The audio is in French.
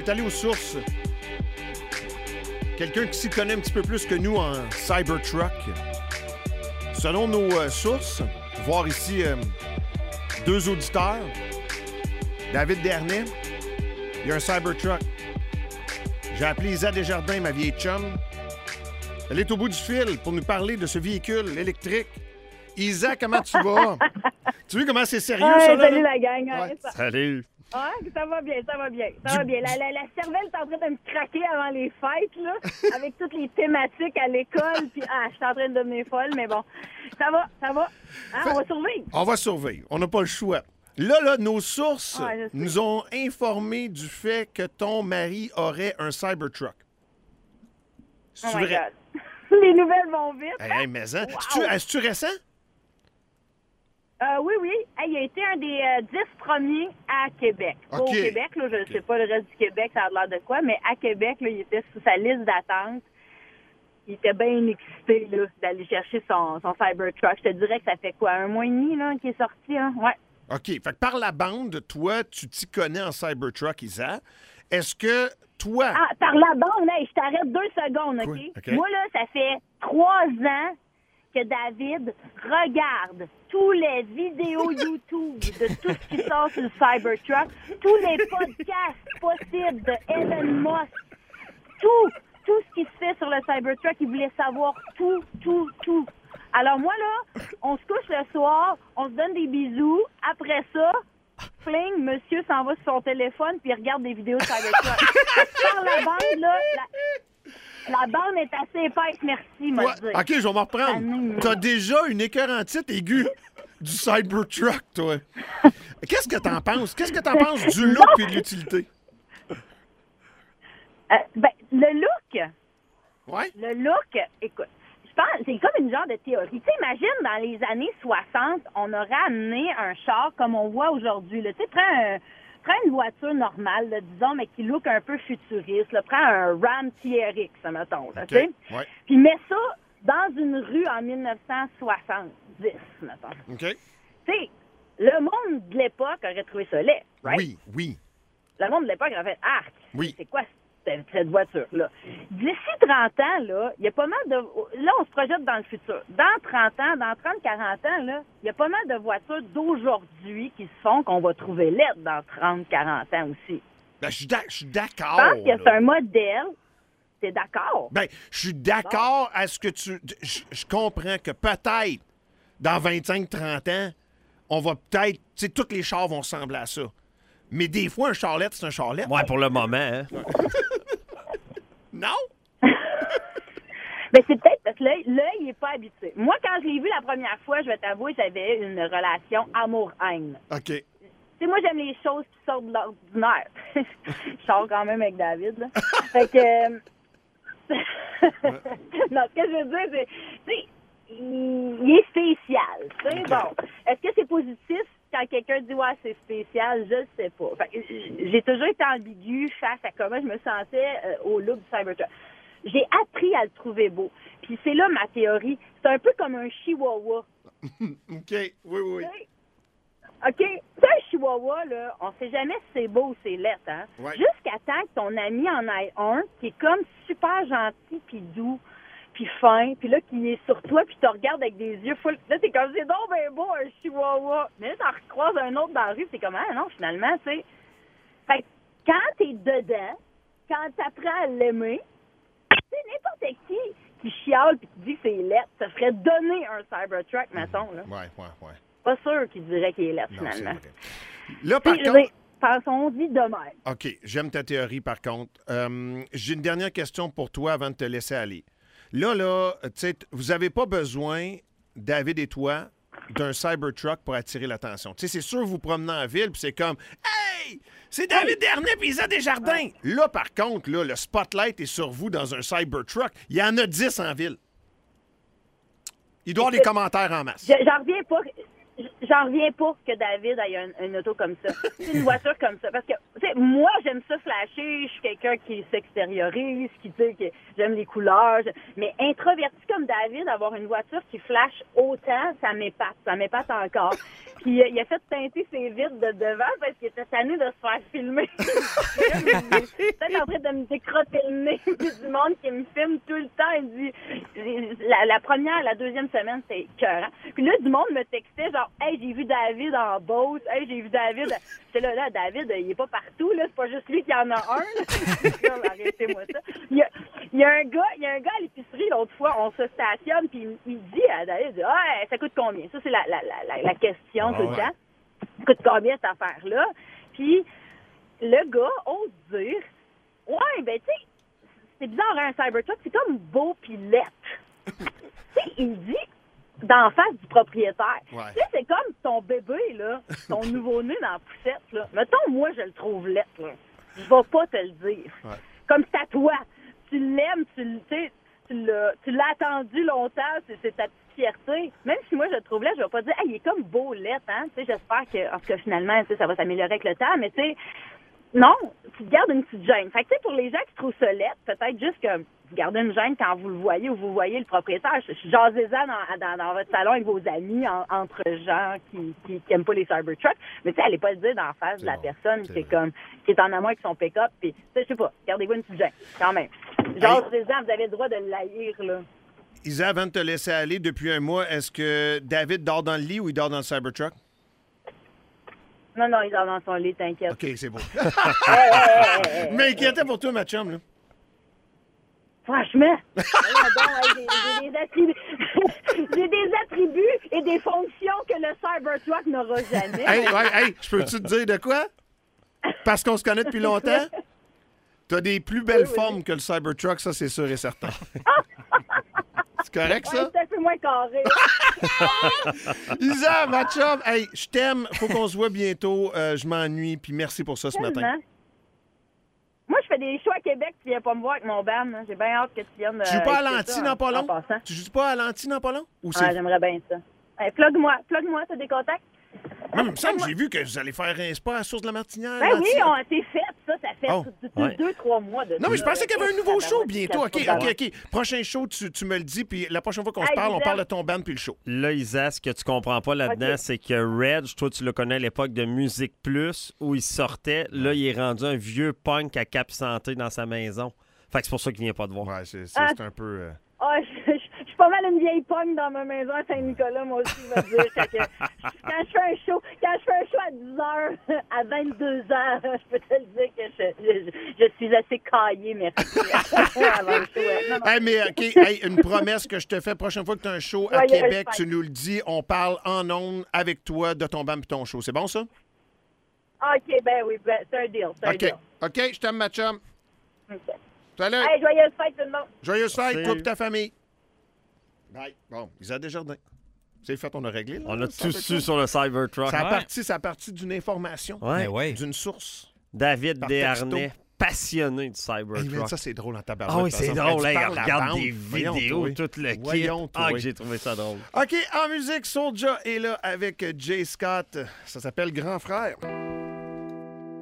est allé aux sources. Quelqu'un qui s'y connaît un petit peu plus que nous en Cybertruck. Selon nos sources, voir ici deux auditeurs, David Dernay, il y a un Cybertruck. J'ai appelé Isa Desjardins, ma vieille chum. Elle est au bout du fil pour nous parler de ce véhicule électrique. Isa, comment tu vas? Tu vois comment c'est sérieux, ça, là? Salut la gang. Ouais. Salut. Ouais, ça va bien. Ça va bien. La cervelle est en train de me craquer avant les fêtes, là, avec toutes les thématiques à l'école. Puis, je suis en train de devenir folle, mais bon, ça va. Hein, on va survivre. On va survivre. On n'a pas le choix. Là, nos sources Ouais, nous ont informé du fait que ton mari aurait un Cybertruck. Oh my God. Les nouvelles vont vite. Hey, mais hein? Wow. Est-ce-tu récent? Oui. Hey, il a été un des 10 premiers à Québec. Pas au Québec, là, je ne sais pas le reste du Québec, ça a l'air de quoi, mais à Québec, là, il était sous sa liste d'attente. Il était bien excité là, d'aller chercher son Cybertruck. Je te dirais que ça fait quoi, 1 mois et demi là, qu'il est sorti? Hein? Ouais. OK. Fait que par la bande, toi, tu t'y connais en Cybertruck, Isa. Est-ce que toi... Par la bande, hey, je t'arrête 2 secondes, OK? OK. Moi, là, ça fait 3 ans que David regarde tous les vidéos YouTube de tout ce qui sort sur le Cybertruck, tous les podcasts possibles de Elon Musk, tout ce qui se fait sur le Cybertruck, il voulait savoir tout. Alors moi, là, on se couche le soir, on se donne des bisous. Après ça, fling, monsieur s'en va sur son téléphone puis il regarde des vidéos de Cybertruck. Par la bande, là, la bande est assez épaisse, merci, moi, Ouais. OK, je vais m'en reprendre. T'as déjà une écœurantite aiguë du Cybertruck, toi. Qu'est-ce que t'en penses? Qu'est-ce que t'en penses du look et de l'utilité? Le look... Ouais? Le look, écoute, je pense, c'est comme une genre de théorie. Tu sais, imagine, dans les années 60, on aurait amené un char comme on voit aujourd'hui. Tu sais, prends une voiture normale, là, disons, mais qui look un peu futuriste. Là. Prends un Ram TRX, mettons. Là, tu sais. Ouais. Puis mets ça dans une rue en 1970, mettons. OK. Tu sais, le monde de l'époque aurait trouvé ça laid, right? Oui. Le monde de l'époque aurait fait « Arc! Oui. C'est quoi cette voiture-là? » D'ici 30 ans, là, il y a pas mal de... Là, on se projette dans le futur. Dans 30 ans, dans 30-40 ans, là, il y a pas mal de voitures d'aujourd'hui qui se font qu'on va trouver laides dans 30-40 ans aussi. Ben, je suis d'accord. Je pense que c'est là. un modèle. T'es d'accord? Ben, je suis d'accord à ce que tu... Je comprends que peut-être, dans 25-30 ans, on va peut-être... Tu sais, tous les chars vont ressembler à ça. Mais des fois, un charlette, c'est un charlette. Ouais, pour le moment, hein? Non? Ben, c'est peut-être parce que l'œil il n'est pas habitué. Moi, quand je l'ai vu la première fois, je vais t'avouer, j'avais une relation amour-haine. OK. Tu sais, moi, j'aime les choses qui sortent de l'ordinaire. Je sors quand même avec David, là. Fait que... non, ce que je veux dire, c'est... Tu sais, il est spécial, tu sais. Okay. Bon, est-ce que c'est positif quand quelqu'un dit « Ouais, c'est spécial », je ne sais pas. Fait que j'ai toujours été ambiguë face à comment je me sentais au look du Cybertruck. J'ai appris à le trouver beau. Puis c'est là ma théorie. C'est un peu comme un chihuahua. OK, oui. OK? C'est un chihuahua, là, on sait jamais si c'est beau ou c'est laid, hein? Ouais. Jusqu'à temps que ton ami en ait un qui est comme super gentil puis doux puis fin, puis là, qui est sur toi puis te regarde avec des yeux full... Là, t'es comme, c'est donc ben beau, un chihuahua. Mais là, t'en recroises un autre dans la rue, c'est comme, ah non, finalement, tu sais. Fait que quand t'es dedans, quand t'apprends à l'aimer, tu sais, n'importe qui chiale puis qui dit que c'est laid, ça ferait donner un Cybertruck, mettons, là. Ouais. Pas sûr qu'il dirait qu'il est laid, Non, finalement. c'est vrai. Là, par contre... Pensons-y de même. OK, j'aime ta théorie, par contre. J'ai une dernière question pour toi avant de te laisser aller. Là, tu sais, vous n'avez pas besoin, David et toi, d'un Cybertruck pour attirer l'attention. Tu sais, c'est sûr, vous promenez en ville, puis c'est comme « Hey! C'est David Dernay puis Isa Desjardins! » Là, par contre, là, le spotlight est sur vous dans un Cybertruck. Il y en a 10 en ville. Il doit y avoir des commentaires en masse. J'en reviens pas que David ait une auto comme ça. C'est une voiture comme ça. Parce que, tu sais, moi, j'aime ça flasher. Je suis quelqu'un qui s'extériorise, qui dit que j'aime les couleurs. Mais introverti comme David, avoir une voiture qui flash autant, ça m'épate. Ça m'épate encore. Puis il a fait teinter ses vitres de devant parce qu'il était tanné de se faire filmer. Peut-être en train de me décrotter le nez. Puis du monde qui me filme tout le temps. Il dit, la deuxième semaine, c'était écœurant. Puis là, du monde me textait genre, hey, j'ai vu David en Beauce. Hey, j'ai vu David. J'étais là, David, il est pas partout, là. C'est pas juste lui qui en a un, là. Arrêtez-moi ça. Il y a un gars à l'épicerie, l'autre fois, on se stationne, puis il dit à David, ça coûte combien? Ça, c'est la question tout le temps. Ça coûte combien cette affaire-là? Puis le gars ose dire, ouais, ben, tu sais, c'est bizarre, un Cybertruck, c'est comme beau pis lettre. Tu sais, il dit d'en face du propriétaire. Ouais. Tu sais, c'est comme ton bébé, là, ton nouveau-né dans la poussette, là. Mettons, moi, je le trouve lettre, là. Je vais pas te le dire. Ouais. Comme c'est à toi. Tu l'aimes, tu l'as attendu longtemps, c'est ta petite fierté. Même si moi, je le trouve lettre, je vais pas dire, il est comme beau lettre, hein. Tu sais, j'espère que, en tout cas, finalement, tu sais, ça va s'améliorer avec le temps, mais tu sais, non, tu te gardes une petite gêne. Fait que, tu sais, pour les gens qui trouvent ça lettre, peut-être juste que vous gardez une gêne quand vous le voyez ou vous voyez le propriétaire. Jasez-en dans votre salon avec vos amis, entre gens qui aiment pas les Cybertrucks. Mais tu sais, allez pas le dire dans la face de la personne qui est en amour avec son pick-up. Puis, tu sais, je sais pas, gardez-vous une petite gêne, quand même. Jasez-en, vous avez le droit de le haïr, là. Isa, avant de te laisser aller, depuis un mois, est-ce que David dort dans le lit ou il dort dans le Cybertruck? Non, il dort dans son lit, t'inquiète. OK, c'est bon. Mais inquiétais pour toi, ma chum, là. Franchement, j'ai des attributs et des fonctions que le Cybertruck n'aura jamais. Hey, je peux-tu te dire de quoi? Parce qu'on se connaît depuis longtemps, t'as des plus belles formes que le Cybertruck, ça, c'est sûr et certain. C'est correct, ça? C'est un peu moins carré. Isa, ma chum, hey, je t'aime. Faut qu'on se voit bientôt. Je m'ennuie, puis merci pour ça ce matin. Moi, je fais des shows à Québec, tu viens pas me voir avec mon band. Hein. J'ai bien hâte que tu viennes. Tu joues pas à l'anti dans pas long? Tu joues pas à l'anti dans pas long? J'aimerais bien ça. Hey, plug-moi, t'as des contacts? Il me semble que j'ai vu que vous allez faire un spa à la Source de la Martinière. Ben oui, c'est fait, ça fait 2-3 mois de Non, mais je pensais qu'il y avait un nouveau show bientôt. OK. Prochain show, tu me le dis, puis la prochaine fois qu'on se parle, on parle de ton band puis le show. Là, Isa, ce que tu comprends pas là-dedans, c'est que Reg, toi, tu le connais à l'époque de Musique Plus, où il sortait. Là, il est rendu un vieux punk à Cap Santé dans sa maison. Fait que c'est pour ça qu'il vient pas te voir. Ouais, c'est un peu... Je suis pas mal une vieille pogne dans ma maison à Saint-Nicolas, moi aussi, je vais dire. Quand je fais un show à 10h, à 22h, je peux te le dire que je suis assez caillée, merci. Avant le show. Hey, mais OK, une promesse que je te fais, prochaine fois que tu as un show à Québec, tu nous le dis, on parle en ondes avec toi de ton band et ton show. C'est bon, ça? OK, ben oui, c'est un deal. OK, je t'aime, ma chum. OK. Salut! Hey, joyeuse fête, tout le monde! Joyeuse fête, toi et ta famille. Bye. Bon, Isa Desjardins. C'est fait, on a réglé. Là, on a tout su sur le Cybertruck. Ça a parti d'une information, d'une source. David Desharnais, passionné du Cybertruck. Hey, ça, c'est drôle en tabarnak. Ah oui, c'est drôle. Hey, regarde des vidéos, vidéos, tout le kit. Que j'ai trouvé ça drôle. OK, en musique, Soulja est là avec Jay Scott. Ça s'appelle Grand Frère.